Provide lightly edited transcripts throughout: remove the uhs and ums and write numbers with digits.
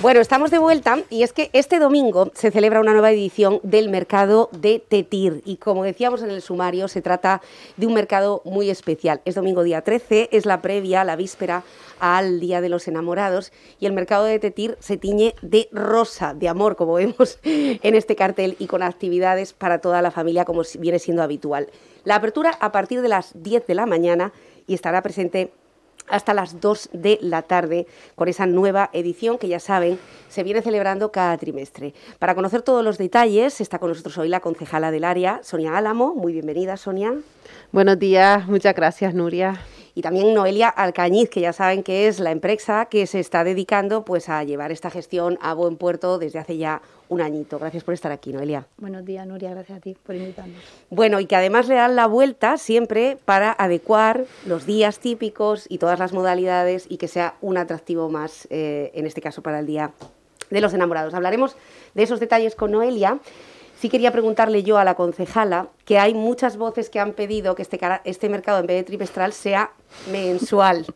Bueno, estamos de vuelta y es que este domingo se celebra una nueva edición del mercado de Tetir y como decíamos en el sumario se trata de un mercado muy especial. Es domingo día 13, es la previa, la víspera al Día de los Enamorados y el mercado de Tetir se tiñe de rosa, de amor, como vemos en este cartel y con actividades para toda la familia como viene siendo habitual. La apertura a partir de las 10 de la mañana y estará presente hasta las 2 de la tarde con esa nueva edición que ya saben se viene celebrando cada trimestre. Para conocer todos los detalles está con nosotros hoy la concejala del área, Sonia Álamo. Muy bienvenida, Sonia. Buenos días, muchas gracias, Nuria. Y también Noelia Alcañiz, que ya saben que es la empresa que se está dedicando pues a llevar esta gestión a buen puerto desde hace ya un añito. Gracias por estar aquí, Noelia. Buenos días, Nuria, gracias a ti por invitarnos. Bueno, y que además le dan la vuelta siempre para adecuar los días típicos y todas las modalidades y que sea un atractivo más, en este caso para el Día de los Enamorados. Hablaremos de esos detalles con Noelia. Sí quería preguntarle yo a la concejala que hay muchas voces que han pedido que este mercado en vez de trimestral sea mensual.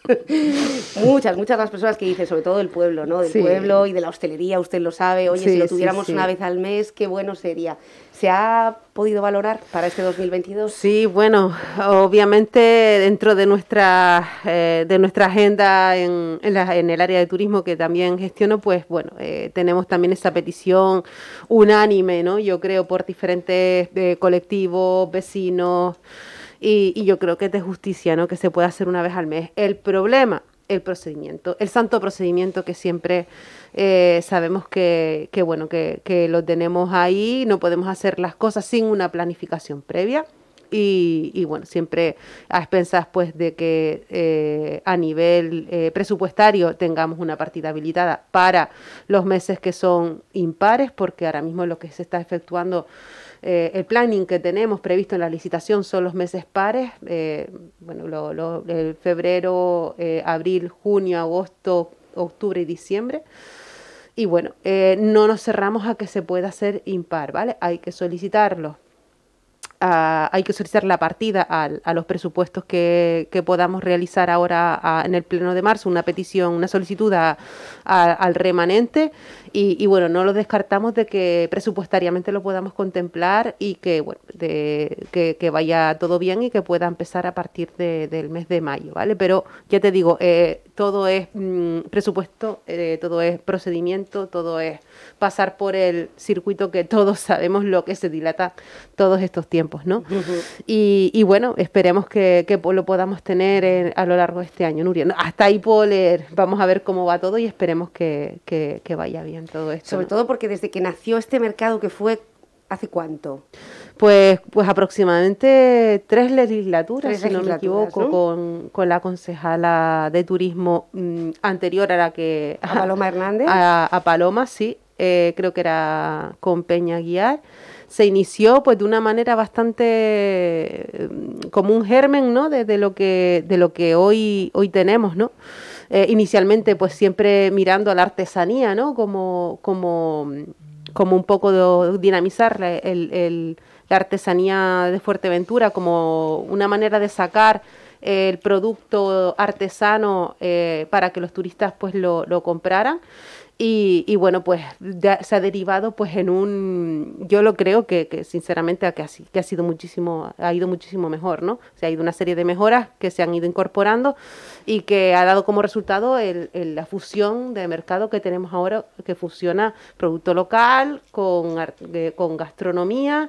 muchas las personas que dicen, sobre todo del pueblo, ¿no? Del pueblo y de la hostelería, usted lo sabe. Oye, si lo tuviéramos una vez al mes, qué bueno sería. ¿Se ha podido valorar para este 2022? Sí, bueno, obviamente dentro de nuestra agenda en el área de turismo que también gestiono, pues bueno, tenemos también esa petición unánime, ¿no? Yo creo por diferentes colectivos, vecinos. Y yo creo que es de justicia, ¿no? Que se pueda hacer una vez al mes. El problema, el procedimiento, el santo procedimiento que siempre sabemos que lo tenemos ahí, no podemos hacer las cosas sin una planificación previa. Y bueno, siempre a expensas pues de que a nivel presupuestario tengamos una partida habilitada para los meses que son impares, porque ahora mismo lo que se está efectuando, el planning que tenemos previsto en la licitación son los meses pares, febrero, abril, junio, agosto, octubre y diciembre. Y bueno, no nos cerramos a que se pueda hacer impar, ¿vale? Hay que solicitarlo. Hay que solicitar la partida a los presupuestos que podamos realizar ahora en el pleno de marzo, una petición, una solicitud al remanente y bueno, no lo descartamos de que presupuestariamente lo podamos contemplar y que bueno, que vaya todo bien y que pueda empezar a partir del mes de mayo, ¿vale? Pero ya te digo, todo es presupuesto, todo es procedimiento, todo es pasar por el circuito que todos sabemos lo que se dilata todos estos tiempos, ¿no? Uh-huh. Y bueno, esperemos que lo podamos tener a lo largo de este año, Nuria. Hasta ahí puedo leer, vamos a ver cómo va todo y esperemos que vaya bien todo esto. Sobre todo porque desde que nació este mercado, que fue ¿hace cuánto? Pues aproximadamente 3 legislaturas, si no me equivoco, ¿no? Con la concejala de turismo anterior a la que... ¿A Paloma Hernández? A Paloma, sí, creo que era con Peña Guiar. Se inició pues de una manera bastante como un germen, ¿no? De lo que hoy tenemos, ¿no? Inicialmente pues siempre mirando a la artesanía, ¿no? Como un poco de dinamizar la artesanía de Fuerteventura como una manera de sacar el producto artesano para que los turistas pues lo compraran. Y bueno, pues se ha derivado pues yo lo creo que sinceramente ha ido muchísimo mejor, ¿no? Se ha ido una serie de mejoras que se han ido incorporando y que ha dado como resultado la fusión de mercado que tenemos ahora, que fusiona producto local con gastronomía,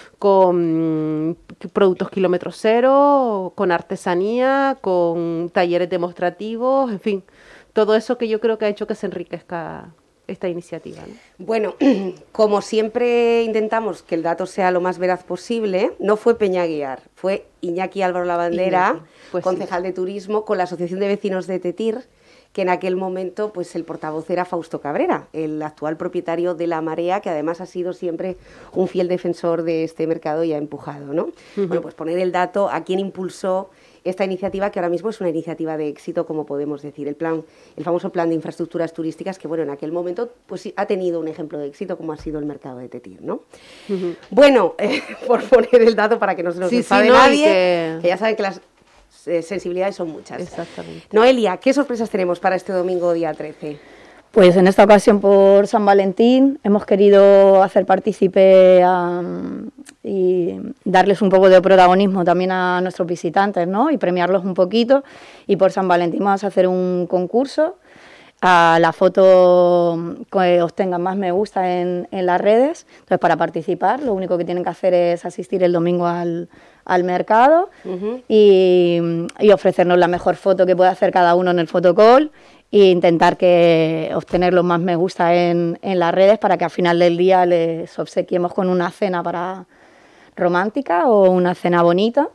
con productos kilómetro cero, con artesanía, con talleres demostrativos, en fin. Todo eso que yo creo que ha hecho que se enriquezca esta iniciativa, ¿no? Bueno, como siempre intentamos que el dato sea lo más veraz posible, no fue Peña Guiar, fue Iñaki Álvaro Lavandera, pues concejal de turismo, con la Asociación de Vecinos de Tetir, que en aquel momento pues el portavoz era Fausto Cabrera, el actual propietario de La Marea, que además ha sido siempre un fiel defensor de este mercado y ha empujado, ¿no? Uh-huh. Bueno, pues poner el dato a quién impulsó esta iniciativa, que ahora mismo es una iniciativa de éxito, como podemos decir, el famoso plan de infraestructuras turísticas, que bueno, en aquel momento pues sí, ha tenido un ejemplo de éxito, como ha sido el mercado de Tetir, ¿no? Uh-huh. Bueno, por poner el dato para que no se nos enfade nadie, que ya saben que las sensibilidades son muchas. Exactamente. Noelia, ¿qué sorpresas tenemos para este domingo día 13? Pues en esta ocasión por San Valentín hemos querido hacer partícipe y darles un poco de protagonismo también a nuestros visitantes, ¿no? Y premiarlos un poquito. Y por San Valentín vamos a hacer un concurso. A la foto que obtengan más me gusta en las redes. Entonces, para participar, lo único que tienen que hacer es asistir el domingo al mercado y ofrecernos la mejor foto que pueda hacer cada uno en el fotocall e intentar obtener los más me gusta en las redes para que al final del día les obsequiemos con una cena romántica o una cena bonita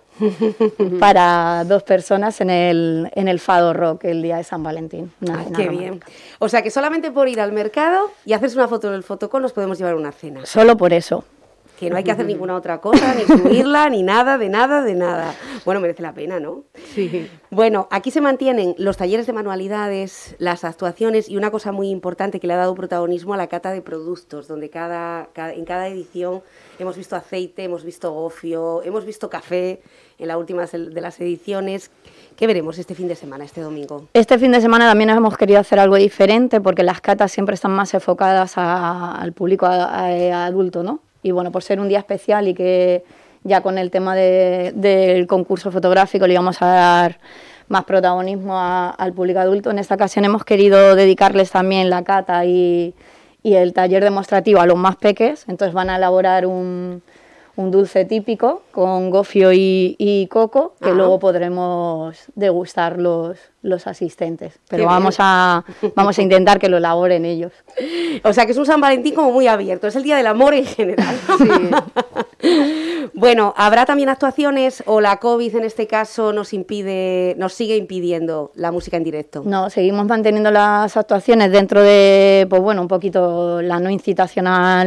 para 2 personas en el Fado Rock el día de San Valentín. Qué bien. O sea que solamente por ir al mercado y hacerse una foto en el fotocall nos podemos llevar una cena. Solo por eso. Que no hay que hacer ninguna otra cosa, ni subirla, ni nada, de nada. Bueno, merece la pena, ¿no? Sí. Bueno, aquí se mantienen los talleres de manualidades, las actuaciones y una cosa muy importante que le ha dado protagonismo a la cata de productos, donde en cada edición hemos visto aceite, hemos visto gofio, hemos visto café en la última de las ediciones. ¿Qué veremos este fin de semana, este domingo? Este fin de semana también hemos querido hacer algo diferente porque las catas siempre están más enfocadas al público adulto, ¿no? Y bueno, por ser un día especial y que ya con el tema del concurso fotográfico le íbamos a dar más protagonismo al público adulto, en esta ocasión hemos querido dedicarles también la cata y el taller demostrativo a los más peques. Entonces van a elaborar un dulce típico con gofio y coco que luego podremos degustar los asistentes, pero vamos a intentar que lo elaboren ellos. O sea que es un San Valentín como muy abierto, es el día del amor en general. Sí. Bueno, ¿habrá también actuaciones o la COVID en este caso nos sigue impidiendo la música en directo? No, seguimos manteniendo las actuaciones dentro de, pues bueno, un poquito la no incitación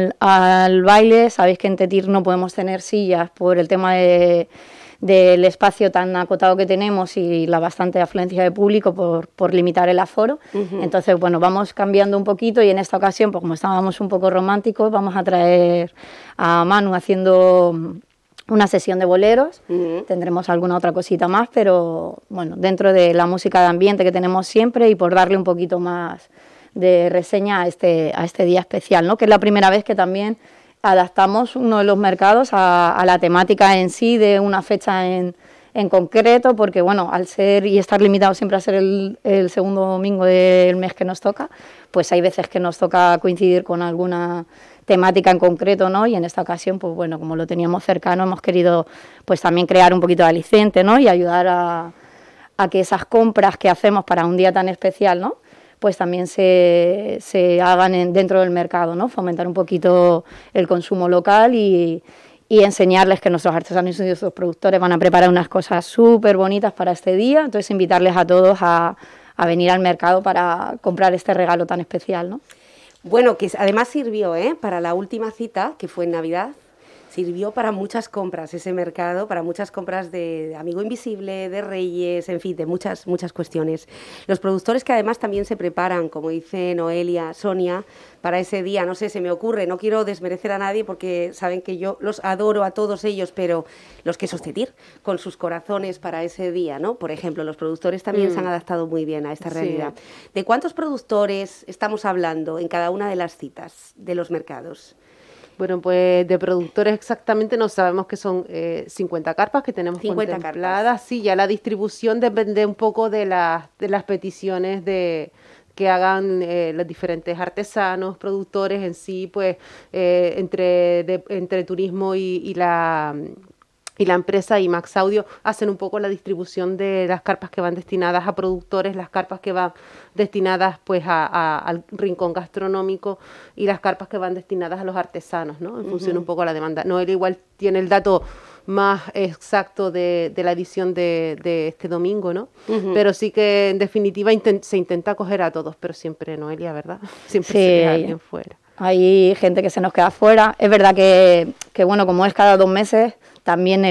al baile. Sabéis que en Tetir no podemos tener sillas por el tema del espacio tan acotado que tenemos y la bastante afluencia de público por limitar el aforo. Entonces, bueno, vamos cambiando un poquito y en esta ocasión, pues como estábamos un poco románticos, vamos a traer a Manu haciendo una sesión de boleros. Tendremos alguna otra cosita más, pero bueno, dentro de la música de ambiente que tenemos siempre y por darle un poquito más de reseña a este día especial, ¿no? Que es la primera vez que también adaptamos uno de los mercados a la temática en sí de una fecha en concreto, porque bueno, al ser y estar limitado siempre a ser el segundo domingo del mes que nos toca, pues hay veces que nos toca coincidir con alguna temática en concreto, ¿no? Y en esta ocasión, pues bueno, como lo teníamos cercano, hemos querido pues también crear un poquito de aliciente, ¿no? Y ayudar a que esas compras que hacemos para un día tan especial, ¿no?, pues también se hagan dentro del mercado, ¿no? Fomentar un poquito el consumo local y enseñarles que nuestros artesanos y nuestros productores van a preparar unas cosas súper bonitas para este día. Entonces, invitarles a todos a venir al mercado para comprar este regalo tan especial, ¿no? Bueno, que además sirvió para la última cita, que fue en Navidad. Sirvió para muchas compras ese mercado, para muchas compras de Amigo Invisible, de Reyes, en fin, de muchas cuestiones. Los productores que además también se preparan, como dice Noelia, Sonia, para ese día, no sé, se me ocurre, no quiero desmerecer a nadie porque saben que yo los adoro a todos ellos, pero los que sostener con sus corazones para ese día, ¿no? Por ejemplo, los productores también se han adaptado muy bien a esta realidad. ¿De cuántos productores estamos hablando en cada una de las citas de los mercados? Bueno, pues de productores exactamente no sabemos que son 50 carpas que tenemos 50 contempladas. Carpas. Sí, ya la distribución depende un poco de las peticiones que hagan los diferentes artesanos, productores en sí, pues entre turismo y la empresa y Max Audio hacen un poco la distribución de las carpas que van destinadas a productores, las carpas que van destinadas pues al rincón gastronómico y las carpas que van destinadas a los artesanos, ¿no? En función un poco a la demanda. Noel igual tiene el dato más exacto de la edición de este domingo, ¿no? Pero sí que en definitiva se intenta coger a todos, pero siempre Noelia, ¿verdad? Siempre se queda alguien fuera. Hay gente que se nos queda fuera. Es verdad que bueno, como es cada 2 meses, también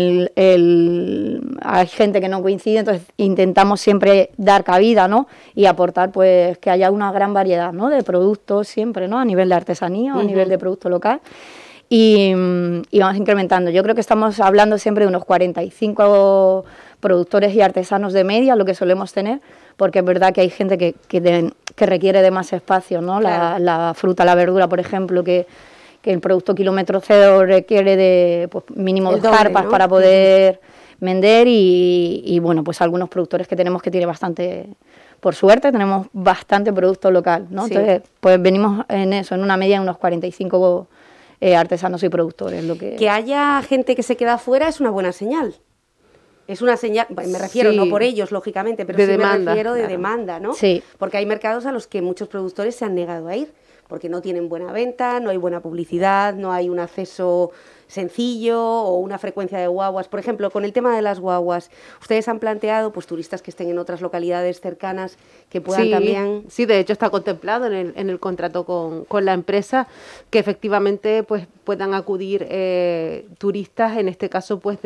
hay gente que no coincide, entonces intentamos siempre dar cabida, ¿no? Y aportar pues que haya una gran variedad, ¿no?, de productos siempre, ¿no?, a nivel de artesanía o a nivel de producto local. Y vamos incrementando. Yo creo que estamos hablando siempre de unos 45 productores y artesanos de media, lo que solemos tener, porque es verdad que hay gente que requiere de más espacio, ¿no? Claro. La fruta, la verdura, por ejemplo, que el producto kilómetro cero requiere de pues, mínimo 2 carpas, ¿no?, para poder vender y bueno, pues algunos productores que tenemos que tiene bastante, por suerte tenemos bastante producto local, ¿no? Sí. Entonces, pues venimos en eso, en una media, en unos 45 artesanos y productores. Que haya gente que se queda fuera es una buena señal. Es una señal, me refiero, sí, no por ellos, lógicamente, pero de sí demanda, me refiero de claro, demanda, ¿no? Sí. Porque hay mercados a los que muchos productores se han negado a ir, porque no tienen buena venta, no hay buena publicidad, no hay un acceso sencillo o una frecuencia de guaguas. Por ejemplo, con el tema de las guaguas, ustedes han planteado, pues, turistas que estén en otras localidades cercanas que puedan también... Sí, de hecho está contemplado en el contrato con la empresa que efectivamente pues puedan acudir turistas, en este caso pues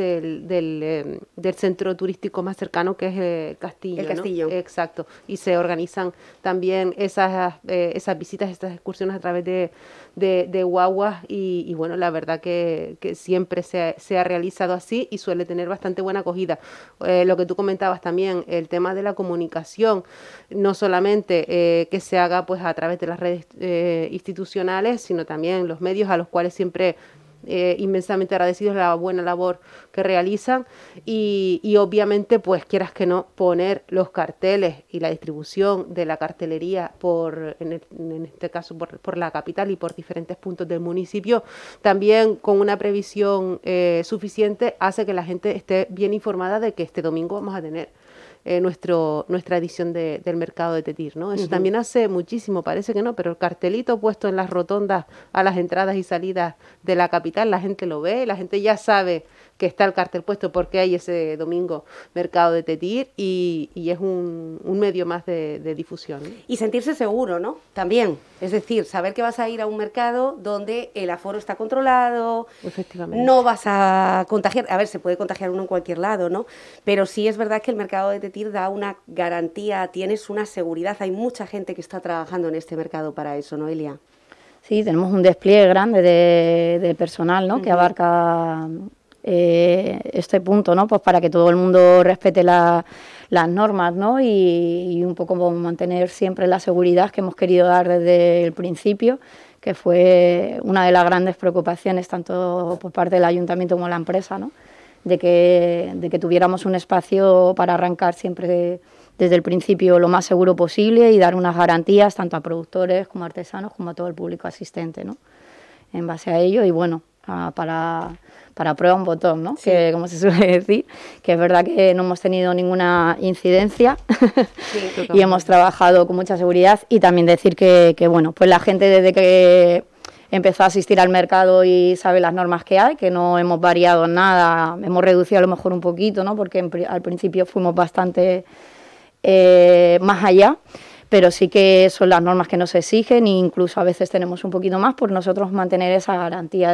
del centro turístico más cercano, que es el Castillo. El Castillo. ¿No? Exacto. Y se organizan también esas visitas, estas excursiones a través de guaguas y bueno, la verdad que siempre se ha realizado así y suele tener bastante buena acogida. Lo que tú comentabas también, el tema de la comunicación, no solamente que se haga pues a través de las redes institucionales, sino también los medios a los cuales siempre inmensamente agradecidos la buena labor que realizan y obviamente pues quieras que no, poner los carteles y la distribución de la cartelería en este caso por la capital y por diferentes puntos del municipio, también con una previsión suficiente hace que la gente esté bien informada de que este domingo vamos a tener nuestra edición del mercado de Tetir, ¿no? Eso también hace muchísimo, parece que no, pero el cartelito puesto en las rotondas a las entradas y salidas de la capital, la gente lo ve, la gente ya sabe que está el cartel puesto porque hay ese domingo mercado de Tetir y es un medio más de difusión, ¿no? Y sentirse seguro, ¿no? También, es decir, saber que vas a ir a un mercado donde el aforo está controlado, efectivamente, no vas a contagiar, a ver, se puede contagiar uno en cualquier lado, ¿no? Pero sí es verdad que el mercado de Tetir da una garantía, tienes una seguridad, hay mucha gente que está trabajando en este mercado para eso, ¿no, Elia? Sí, tenemos un despliegue grande de personal, ¿no? Que abarca este punto, ¿no? Pues para que todo el mundo respete las normas, ¿no? Y un poco mantener siempre la seguridad que hemos querido dar desde el principio, que fue una de las grandes preocupaciones tanto por parte del ayuntamiento como de la empresa, ¿no? De que tuviéramos un espacio para arrancar siempre desde el principio lo más seguro posible y dar unas garantías tanto a productores como a artesanos como a todo el público asistente, ¿no? En base a ello y bueno, para prueba un botón, ¿no? Sí. Que, como se suele decir, que es verdad que no hemos tenido ninguna incidencia sí, y hemos trabajado con mucha seguridad y también decir que bueno, pues la gente desde que empezó a asistir al mercado y sabe las normas que hay, que no hemos variado nada, hemos reducido a lo mejor un poquito, ¿no? Porque al principio fuimos bastante más allá, pero sí que son las normas que nos exigen e incluso a veces tenemos un poquito más por nosotros mantener esa garantía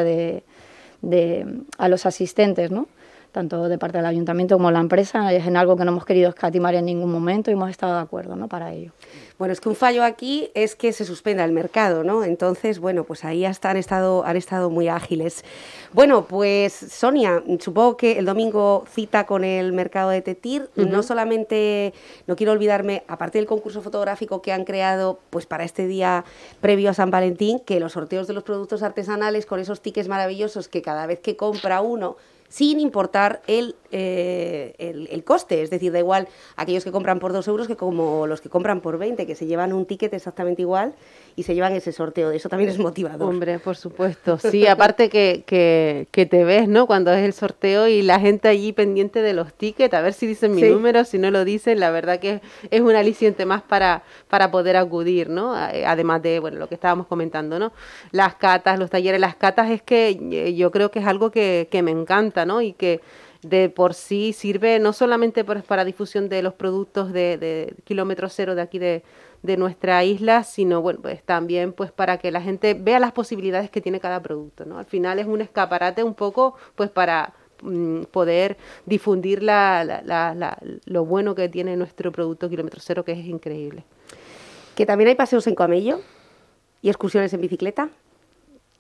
a los asistentes, ¿no? Tanto de parte del ayuntamiento como de la empresa, es en algo que no hemos querido escatimar en ningún momento y hemos estado de acuerdo, ¿no? Para ello. Bueno, es que un fallo aquí es que se suspenda el mercado, ¿no? Entonces, bueno, pues ahí hasta han estado muy ágiles. Bueno, pues Sonia, supongo que el domingo cita con el mercado de Tetir, no solamente, no quiero olvidarme, aparte del concurso fotográfico que han creado pues para este día previo a San Valentín, que los sorteos de los productos artesanales con esos tickets maravillosos que cada vez que compra uno, sin importar el coste, es decir, da igual aquellos que compran por 2 euros que como los que compran por 20, que se llevan un ticket exactamente igual y se llevan ese sorteo, eso también es motivador. Hombre, por supuesto, sí, aparte que te ves, ¿no?, cuando es el sorteo y la gente allí pendiente de los tickets, a ver si dicen mi número, si no lo dicen, la verdad que es un aliciente más para poder acudir, ¿no?, además de, bueno, lo que estábamos comentando, ¿no?, las catas, los talleres, las catas es que yo creo que es algo que me encanta, ¿no?, y que de por sí sirve no solamente para difusión de los productos de kilómetro cero de aquí de nuestra isla, sino bueno, pues también pues para que la gente vea las posibilidades que tiene cada producto, ¿no? Al final es un escaparate un poco pues para poder difundir lo bueno que tiene nuestro producto kilómetro cero, que es increíble. Que también hay paseos en camello y excursiones en bicicleta.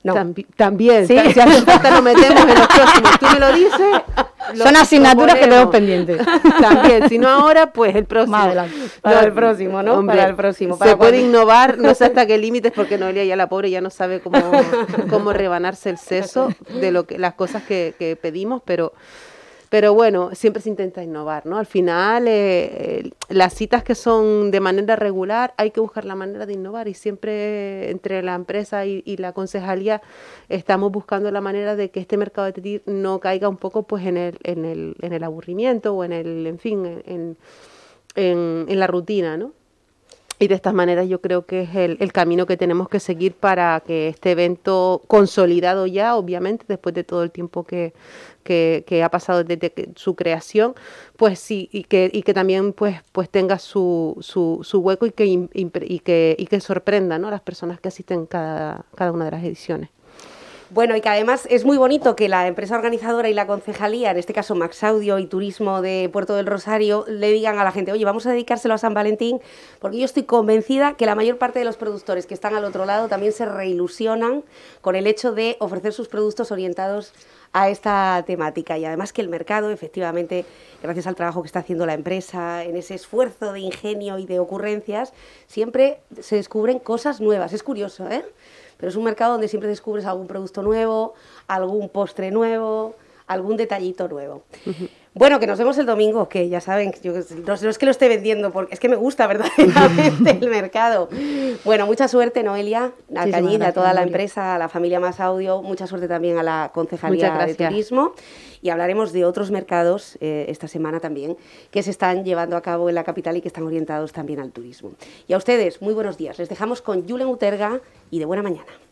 No. También, ¿Sí? si hace falta lo metemos en los próximos. Tú me lo dices. Son asignaturas que tenemos pendientes. También, si no ahora, pues el próximo. Más adelante. Para el próximo, ¿no? Hombre, para el próximo. Se puede innovar, no sé hasta qué límites, porque Noelia ya la pobre ya no sabe cómo rebanarse el seso de las cosas que pedimos, pero bueno, siempre se intenta innovar, ¿no? Al final, las citas que son de manera regular, hay que buscar la manera de innovar y siempre entre la empresa y la concejalía estamos buscando la manera de que este mercado de Tetir no caiga un poco pues en el aburrimiento o en la rutina, ¿no? Y de estas maneras yo creo que es el camino que tenemos que seguir para que este evento consolidado ya, obviamente, después de todo el tiempo que ha pasado desde su creación, pues sí, y que también pues tenga su hueco y que sorprenda, ¿no?, a las personas que asisten cada una de las ediciones. Bueno, y que además es muy bonito que la empresa organizadora y la concejalía, en este caso Max Audio y Turismo de Puerto del Rosario, le digan a la gente, oye, vamos a dedicárselo a San Valentín, porque yo estoy convencida que la mayor parte de los productores que están al otro lado también se reilusionan con el hecho de ofrecer sus productos orientados a esta temática, y además que el mercado, efectivamente, gracias al trabajo que está haciendo la empresa, en ese esfuerzo de ingenio y de ocurrencias, siempre se descubren cosas nuevas. Es curioso, ¿eh? Pero es un mercado donde siempre descubres algún producto nuevo, algún postre nuevo, algún detallito nuevo. Uh-huh. Bueno, que nos vemos el domingo, que ya saben, no es que lo esté vendiendo, porque es que me gusta verdaderamente el mercado. Bueno, mucha suerte, Noelia, a Cañiz, a toda la empresa, a la familia Más Audio, mucha suerte también a la Concejalía de Turismo, y hablaremos de otros mercados esta semana también, que se están llevando a cabo en la capital y que están orientados también al turismo. Y a ustedes, muy buenos días. Les dejamos con Julen Uterga y de buena mañana.